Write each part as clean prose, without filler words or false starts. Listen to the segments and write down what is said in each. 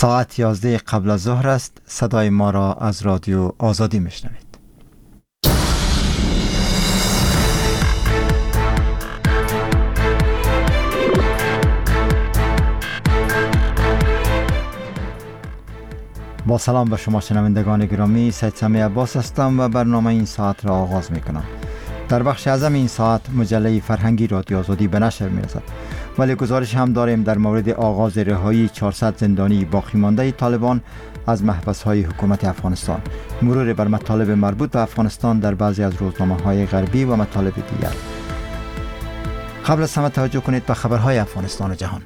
ساعت 11 قبل از ظهر است. صدای ما را از رادیو آزادی میشنوید. با سلام به شما شنوندگان گرامی، سید سمی عباس هستم و برنامه این ساعت را آغاز میکنم. در بخش اعظم این ساعت مجله فرهنگی رادیو آزادی به نشر میرسد، ولی گزارش هم داریم در مورد آغاز رهایی 400 زندانی باقی مانده طالبان از محبس‌های حکومت افغانستان، مرور بر مطالب مربوط به افغانستان در بعضی از روزنامه‌های غربی و مطالب دیگر. قبل از همه توجه کنید به خبرهای افغانستان و جهان.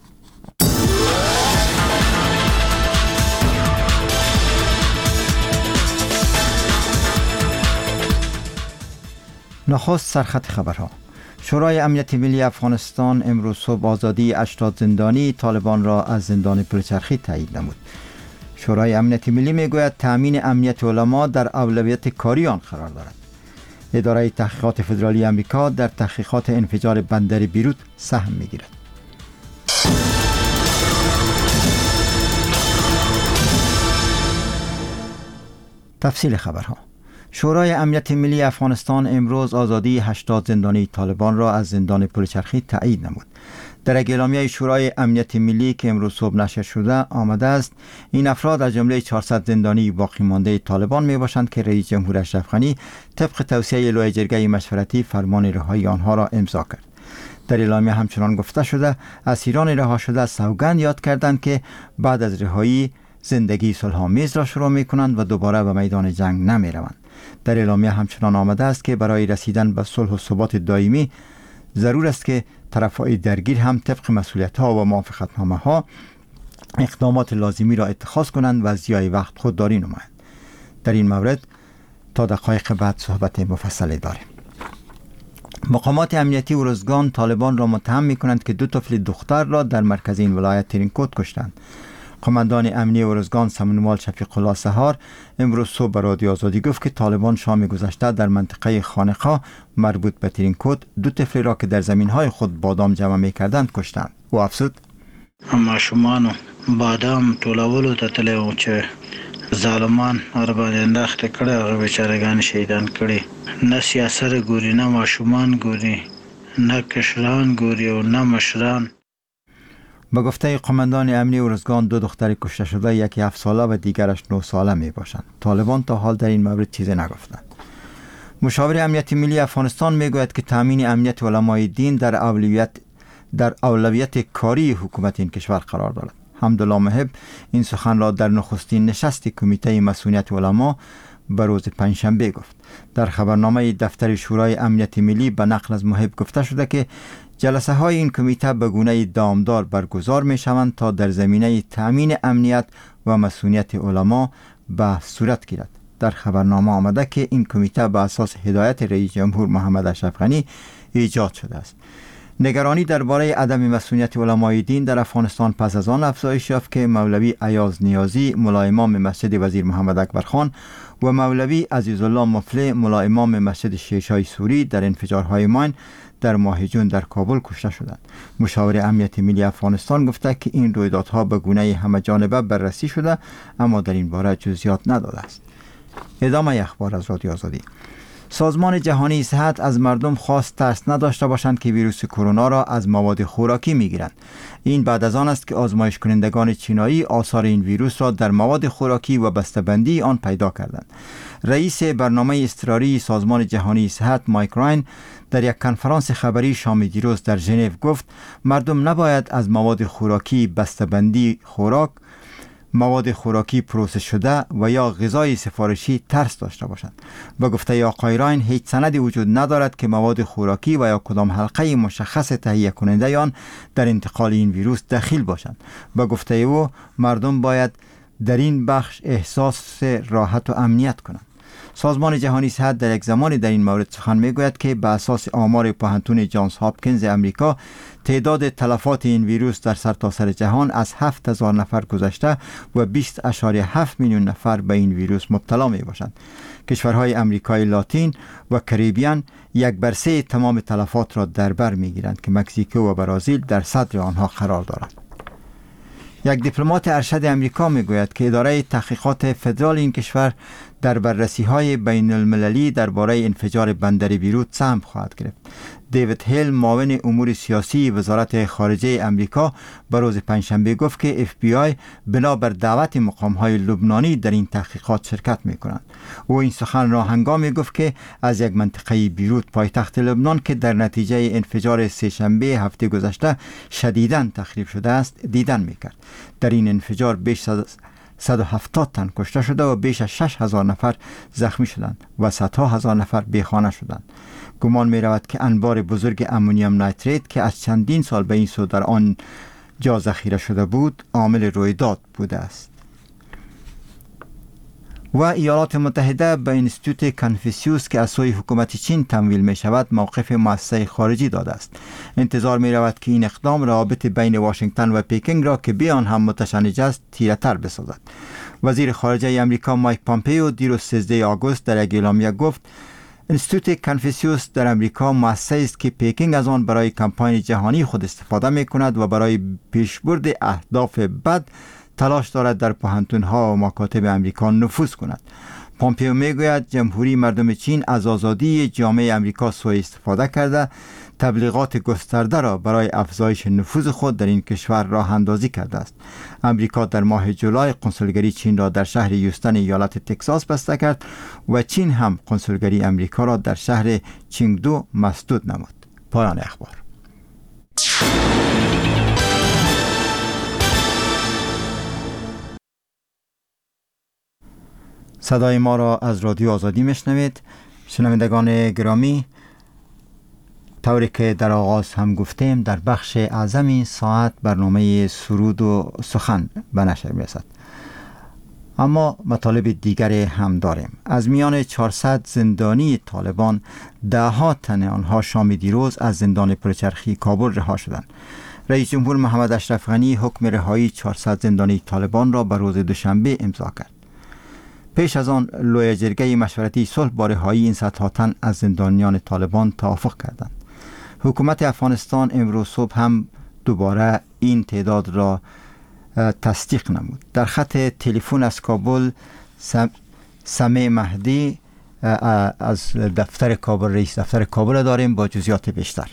نخست سرخط خبرها. شورای امنیت ملی افغانستان امروز صبح آزادی 80 زندانی طالبان را از زندان پلچرخی تایید نمود. شورای امنیت ملی میگوید تامین امنیت علما در اولویت کاری آن قرار دارد. اداره تحقیقات فدرالی آمریکا در تحقیقات انفجار بندر بیروت سهم میگیرد. تفصیل خبرها. شورای امنیت ملی افغانستان امروز آزادی 80 زندانی طالبان را از زندان پلچرخی تایید نمود. در اعلامیه شورای امنیت ملی که امروز صبح نشر شده آمده است این افراد از جمله 400 زندانی باقی مانده طالبان می باشند که رئیس جمهور اشرف غنی طبق توصیه لوای جرگه مشورتی فرمان رهایی آنها را امضا کرد. در اعلامیه همچنان گفته شده اسیران رها شده سوگند یاد کردند که بعد از رهایی زندگی صلح‌آمیز را شروع می کنند و دوباره به میدان جنگ نمی روند. در اعلامیه همچنان آمده است که برای رسیدن به صلح و ثبات دائمی ضرور است که طرفهای درگیر هم طبق مسئولیت‌ها و موافقتنامه‌ها اقدامات لازمی را اتخاذ کنند و از ضیاع وقت خودداری نمایند. در این مورد تا دقایق بعد صحبت مفصلی داریم. مقامات امنیتی ارزگان طالبان را متهم می‌کنند که 2 طفل دختر را در مرکز این ولایت ترینکوت کشتند. قماندان امنی ارزگان سمنوال شفیق الله سهار امروز صبح به رادیو آزادی گفت که طالبان شام گذشته در منطقه خانقاه مربوط به ترینکوت 2 طفل را که در زمین‌های خود بادام جمع می‌کردند کشتند. او افزود: ماشومان بادام ټولولو ته تللی و چې ظالمان ورباندې انداخته کړی، هغه بیچارهګان شهیدان کړي. نه سیاست ګوري، نه ماشومان ګوري، نه کشران ګوري او نه مشران. با گفته قماندان امنی ارزگان 2 دختر کشته شده، یکی 7 ساله و دیگرش 9 ساله می باشند. طالبان تا حال در این مورد چیزی نگفتند. مشاور امنیت ملی افغانستان می گوید که تامین امنیت علمای دین در اولویت کاری حکومت این کشور قرار دارد. حمدالله محب این سخن را در نخستین نشست کمیته مسئولیت علما به روز پنجشنبه گفت. در خبرنامه دفتر شورای امنیت ملی به نقل از محب گفته شده که جلسه های این کمیته به گونه دامدار برگزار می شوند تا در زمینه تامین امنیت و مسئولیت علما بحث صورت گیرد. در خبرنامه آمده که این کمیته به اساس هدایت رئیس جمهور محمد اشرف غنی ایجاد شده است. نگرانی درباره عدم مسئولیت علمای دین در افغانستان پس از آن افزایش یافت که مولوی ایاز نیازی ملا امام مسجد وزیر محمد اکبر خان و مولوی عزیزالله مفلح ملا امام مسجد شیشای سوری در انفجارهای ماین در ماه جون در کابل کشته شدند. مشاور امنیت ملی افغانستان گفته که این رویدادها به گونه همه جانبه بررسی شده اما در این باره جزئیات نداده است. ادامه اخبار از رادیو آزادی. سازمان جهانی صحت از مردم خواست ترس نداشته باشند که ویروس کرونا را از مواد خوراکی میگیرند. این بعد از آن است که آزمایش کنندگان چینایی آثار این ویروس را در مواد خوراکی و بسته‌بندی آن پیدا کردند. رئیس برنامه اضطراری سازمان جهانی صحت مایک راین در یک کنفرانس خبری شام دیروز در ژنو گفت مردم نباید از مواد خوراکی بسته‌بندی خوراک، مواد خوراکی پروسس شده و یا غذای سفارشی ترس داشته باشند. به گفته آقای راین هیچ سندی وجود ندارد که مواد خوراکی و یا کدام حلقه مشخص تهیه کننده آن در انتقال این ویروس دخیل باشند. به گفته او مردم باید در این بخش احساس راحت و امنیت کنند. سازمان جهانی صحت در یک زمانی در این مورد سخن میگوید که به اساس آمار پوهنتون جانز هاپکینز امریکا تعداد تلفات این ویروس در سرتاسر جهان از 7000 نفر گذشته و 20.7 میلیون نفر به این ویروس مبتلا می باشند. کشورهای امریکای لاتین و کریبیان 1/3 تمام تلفات را در بر می گیرند که مکزیکو و برزیل در صدر آنها قرار دارند. یک دیپلمات ارشد امریکا میگوید که اداره تحقیقات فدرال این کشور در بررسی‌های بین المللی درباره انفجار بندر بیروت سهم خواهد گرفت. دیوید هیل معاون امور سیاسی وزارت خارجه امریکا به روز پنجشنبه گفت که FBI بنابر دعوت مقام‌های لبنانی در این تحقیقات شرکت می‌کنند. او این سخن را هنگامی گفت که از یک منطقه بیروت پایتخت لبنان که در نتیجه انفجار سه‌شنبه هفته گذشته شدیداً تخریب شده است دیدن می‌کرد. در این انفجار بیش از 170 تن کشته شده و بیش از 6000 نفر زخمی شدند و صدها هزار نفر بیخانه شدند. گمان می رود که انبار بزرگ امونیم نیتریت که از چندین سال به این سو در آن جا ذخیره شده بود عامل رویداد بوده است. و ایالات متحده به اینستیتوت کنفوسیوس که از سوی حکومت چین تمویل می شود موقف مؤسسه خارجی داده است. انتظار می رود که این اقدام روابط بین واشنگتن و پکینگ را که بیان هم متشنج است تیره‌تر بسازد. وزیر خارجه امریکا مایک پامپئو دیروز 13 آگوست در یک اعلامیه گفت اینستیتوت کنفوسیوس در امریکا مؤسسه‌ای است که پکینگ از آن برای کمپاین جهانی خود استفاده می کند و برای پیشبرد اهداف بد تلاش دارد در پوهنتون‌ها و مکاتب امریکا نفوذ کند. پامپئو میگوید جمهوری مردم چین از آزادی جامعه امریکا سوء استفاده کرده تبلیغات گسترده را برای افزایش نفوذ خود در این کشور راه اندازی کرده است. امریکا در ماه جولای قنسولگری چین را در شهر یوستن ایالت تگزاس بسته کرد و چین هم قنسولگری امریکا را در شهر چینگدو مسدود نمود. پایان اخبار. صدای ما را از رادیو آزادی میشنوید. شنوندگان گرامی، طوری که در آغاز هم گفتیم در بخش اعظم این ساعت برنامه سرود و سخن به نشر میرسد، اما مطالب دیگری هم داریم. از میان 400 زندانی طالبان 10 تن آنها شام دیروز از زندان پرچرخی کابل رها شدند. رئیس جمهور محمد اشرف غنی حکم رهایی 400 زندانی طالبان را به روز دوشنبه امضا کرد. پیش از آن لوی جرگه مشورتی صلح با رهایی این 100 تن از زندانیان طالبان توافق کردند. حکومت افغانستان امروز صبح هم دوباره این تعداد را تصدیق نمود. در خط تلفن از کابل سمیع مهدی از دفتر کابل، رئیس دفتر کابل داریم با جزئیات بیشتر.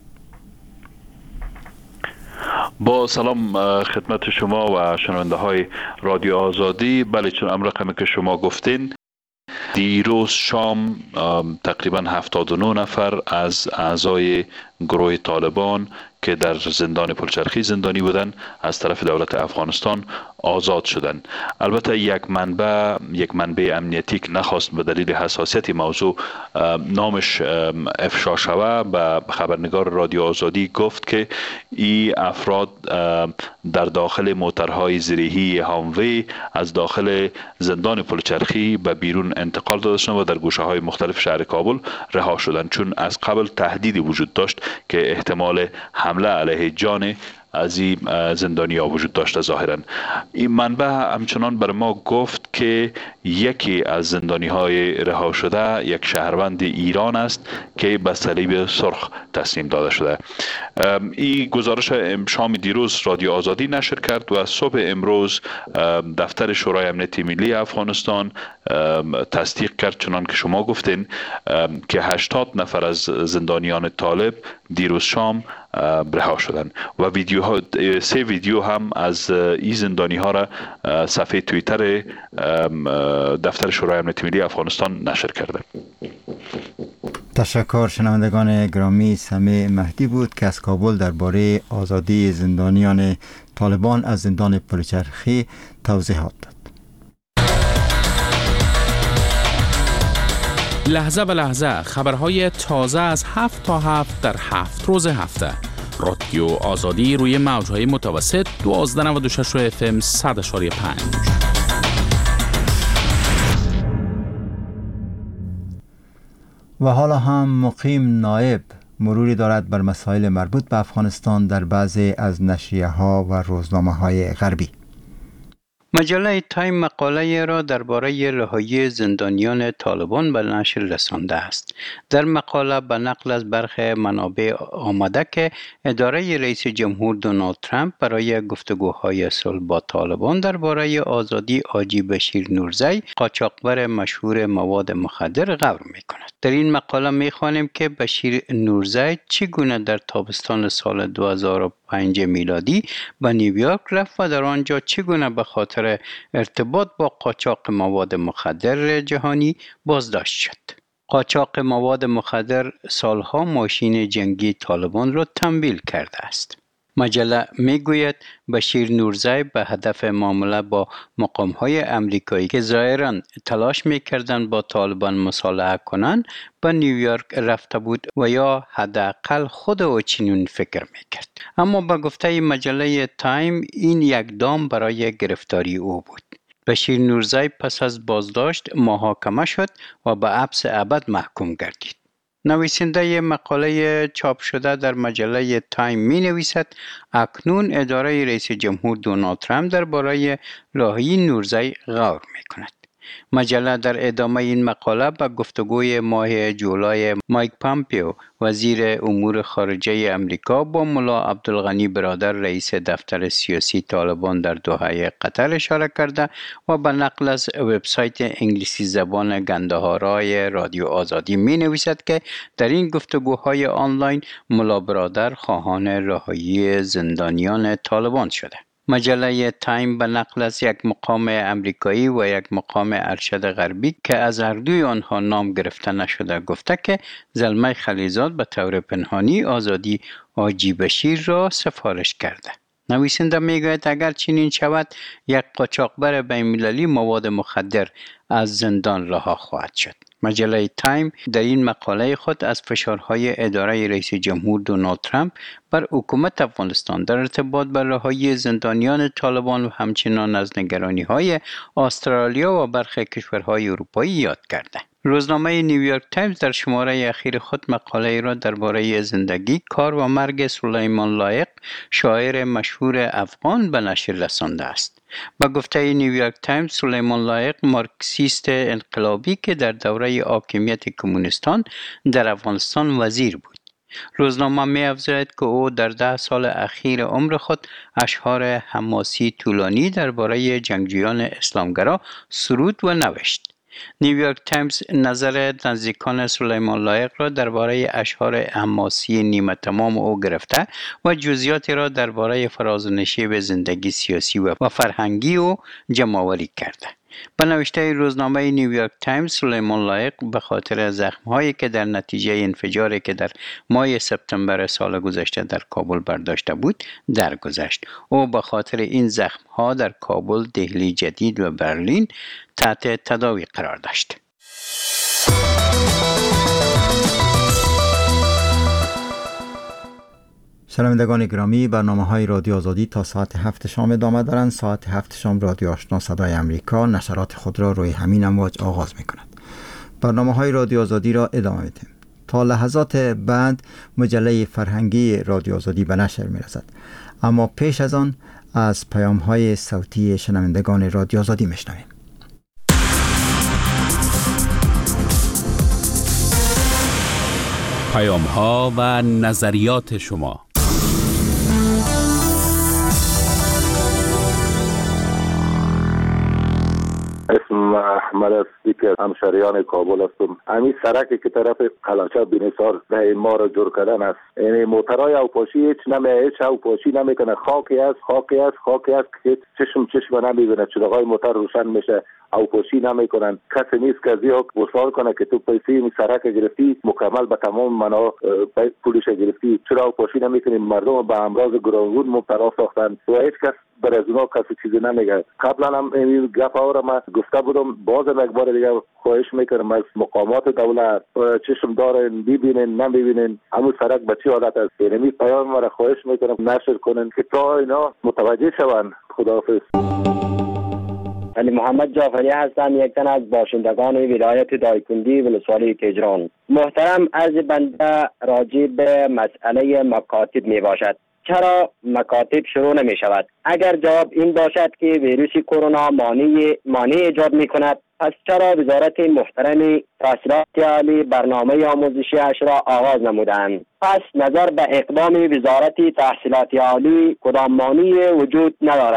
با سلام خدمت شما و شنونده های رادیو آزادی. بله، چون رقمی که شما گفتین، دیروز شام تقریبا 79 نفر از اعضای گروه طالبان که در زندان پلچرخی زندانی بودند از طرف دولت افغانستان آزاد شدند. البته یک منبع امنیتی که نخواست به دلیل حساسیت موضوع نامش افشا شود به خبرنگار رادیو آزادی گفت که این افراد در داخل موترهای زیرهی هاموی از داخل زندان پلچرخی به بیرون انتقال داده شدند و در گوشه های مختلف شهر کابل رها شدند، چون از قبل تهدیدی وجود داشت که احتمال حمله علیه جان از این زندانی ها وجود داشته. ظاهرا این منبع همچنان بر ما گفت که یکی از زندانی های رها شده یک شهروند ایران است که به صلیب سرخ تسلیم داده شده. این گزارش شام دیروز رادیو آزادی نشر کرد و صبح امروز دفتر شورای امنیت ملی افغانستان تصدیق کرد، چنان که شما گفتین، که 80 نفر از زندانیان طالب دیروز شام رها شدند و 3 ویدیو هم از این زندانی ها را صفحه توییتر دفتر شورای امنیت ملی افغانستان نشر کرده. تشکر. شنوندگان گرامی، سمیع مهدی بود که از کابل درباره آزادی زندانیان طالبان از زندان پلچرخی توضیحات داد. لحظه به لحظه خبرهای تازه از 7 تا 7 در 7 روز هفته. رادیو آزادی روی موج‌های متوسط 1296 FM 100.5. و حالا هم مقیم نایب مروری دارد بر مسائل مربوط به افغانستان در بعضی از نشریه‌ها و روزنامه‌های غربی. مجله تایم مقاله را درباره رهایی زندانیان طالبان به نشر رسانده است. در مقاله به نقل از برخی منابع آمده که اداره رئیس جمهور دونالد ترامپ برای گفتگوهای صلح با طالبان درباره آزادی حاجی بشیر نورزی، قاچاقبر مشهور مواد مخدر، غور می‌کند. در این مقاله می‌خوانیم که بشیر نورزی چگونه در تابستان سال 2005 میلادی به نیویورک رفت و در آنجا چگونه به خاطر ارتباط با قاچاق مواد مخدر جهانی بازداشت شد. قاچاق مواد مخدر سالها ماشین جنگی طالبان را تمویل کرده است. مجله میگوید بشیر نورزی به هدف معامله با مقام‌های امریکایی که ظاهراً تلاش می‌کردند با طالبان مصالحه کنند به نیویورک رفته بود و یا حداقل خود او چنین فکر می‌کرد. اما به گفته مجله تایم این یک دام برای گرفتاری او بود. بشیر نورزی پس از بازداشت محاکمه شد و به حبس ابد محکوم گردید. نویسنده مقاله چاپ شده در مجله تایم می نویسد اکنون اداره رئیس جمهور دونالد ترامپ درباره رهایی نورزی غور می کند. مجله در ادامه این مقاله به گفتگوی ماه جولای مایک پامپیو وزیر امور خارجه امریکا با ملا عبدالغنی برادر رئیس دفتر سیاسی طالبان در دوحه قطر اشاره کرده و به نقل از وبسایت انگلیسی زبان گندهارای رادیو آزادی می نویسد که در این گفتگوهای آنلاین ملا برادر خواهان رهایی زندانیان طالبان شده. مجله تایم به نقل از یک مقام امریکایی و یک مقام ارشد غربی که از هر دوی آنها نام گرفته نشده گفته که زلمه خلیزاد به طور پنهانی آزادی حاجی بشیر را سفارش کرده. نویسنده میگوید اگر چنین شود یک قاچاقبر بین‌المللی مواد مخدر از زندان رها خواهد شد. مجله تایم در این مقاله خود از فشارهای اداره رئیس جمهور دونالد ترامپ بر حکومت افغانستان در ارتباط با رهایی زندانیان طالبان و همچنان از نگرانی‌های استرالیا و برخی کشورهای اروپایی یاد کرده. روزنامه نیویورک تایمز در شماره اخیر خود مقاله را درباره زندگی، کار و مرگ سلیمان لایق، شاعر مشهور افغان به نشر رسانده است. با گفته نیویورک تایمز، سلیمان لایق مارکسیست انقلابی که در دوره حاکمیت کمونیستان در افغانستان وزیر بود. روزنامه می‌افزاید که او در 10 سال اخیر عمر خود اشعار حماسی طولانی درباره جنگجویان اسلامگرا سرود و نوشت. نیویورک تایمز نظر نزدیکان سلیمان لایق را درباره اشعار حماسی نیمه تمام او گرفته و جزئیاتی را درباره فرازنشیب زندگی سیاسی و فرهنگی او جمع‌آوری کرده. به نوشته روزنامه نیویورک تایمز، سلیمان لایق به خاطر زخم‌هایی که در نتیجه انفجاری که در ماه سپتامبر سال گذشته در کابل برداشته بود درگذشت. او به خاطر این زخم‌ها در کابل، دهلی جدید و برلین تحت تداوی قرار داشت. شنوندگان گرامی، برنامه‌های رادیو آزادی تا ساعت 7 شام ادامه دارند. ساعت 7 شام رادیو آشنا صدای امریکا نشرات خود را روی همین امواج آغاز می‌کند. برنامه‌های رادیو آزادی را ادامه می‌دهیم. تا لحظات بعد مجله فرهنگی رادیو آزادی به نشر می‌رسد. اما پیش از آن از پیام‌های صوتی شنوندگان رادیو آزادی می‌شنویم. پیام‌ها و نظریات شما. اسم احمد است که همشهریان کابل هستم. همین سرکی که طرف قلاچه بینیسار ده ما را جور کردن است. یعنی موترهای اوپاشی هیچ اوپاشی نمیکنه. خاکی است که چشم نمیبینه. چراغای موتر روشن میشه، اوپاشی نمیکنن. کسی نیست که از یک وصال کنه که تو پیسه این سرک گرفتی مکمل به تمام معنا پولش گرفتی. چرا اوپاشی نمیکنیم؟ مردم به امراض گوناگون مبتلا ساختن و هیچ کس بر از اونا کسی چیزی نمیگه. قبلا هم این گپ ها را من گفته بودم، بازم یک بار دیگه خواهش میکنم از مقامات دولت چشم دارن، ببینن نمیبینن همون سرک به چه حالت است. یعنی پیام ما را خواهش میکنم نشر کنن که تا اینا متوجه شوند. خداحافظ. علی محمد جعفری هستم، یک تن از باشندگان ولایت دایکنی ولسوالی تهران. محترم، عرض بنده راجع به مسئله مکاتب می باشد. چرا مکاتب شروع نمی شود؟ اگر جواب این باشد که ویروس کرونا مانع ایجاد می کند، پس چرا وزارت محترم تحصیلات عالی برنامه آموزشی اش را آغاز نمودند؟ پس نظر به اقدام وزارت تحصیلات عالی کدام مانعی وجود ندارد.